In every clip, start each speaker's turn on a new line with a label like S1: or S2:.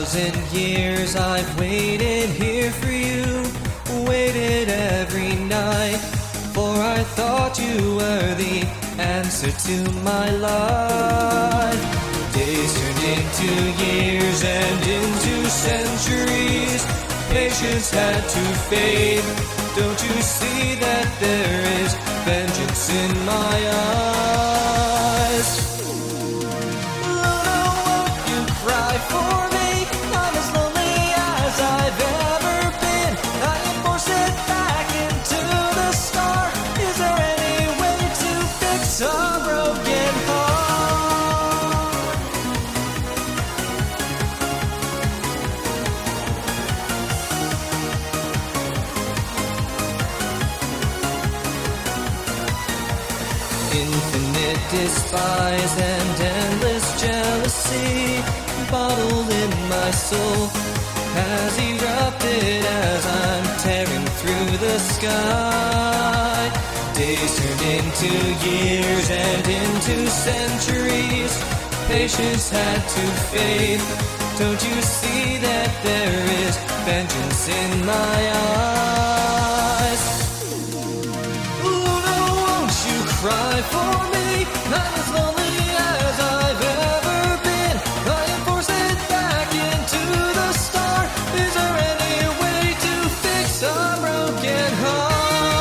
S1: 1,000 years I've waited here for you, waited every night, for I thought you were the answer to my life. Days turned into years and into centuries. Patience had to fade. Don't you see that there is vengeance in my eyes? Luna, won't you cry for me? I'm as lonely as I've ever been. I am forced back into the star. Is there any way to fix a broken heart? Infinite despise and endless jealousy bottled in my soul has erupted as I'm tearing through the sky. Days turned into years and into centuries. Patience had to fade. Don't you see that there is vengeance in my eyes? Luna, won't you cry for me? I'm as lonely as I've ever been. I am forced back into the star. Is there any way to fix a broken heart?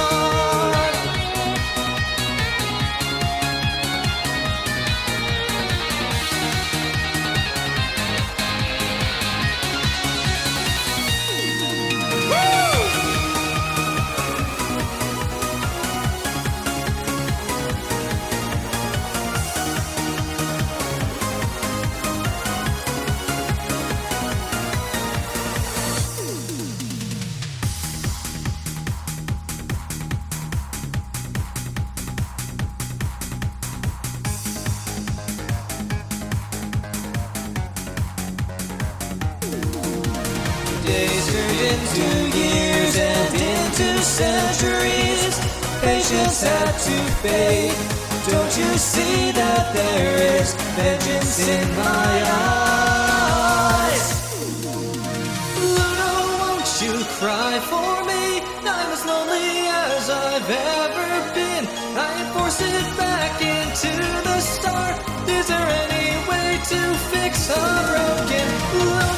S1: Days turned into years and into centuries. Patience had to fade. Don't you see that there is vengeance in my eyes? Luna, won't you cry for me? I'm as lonely as I've ever been. I am forced back into the start. Is there any way to fix a broken love?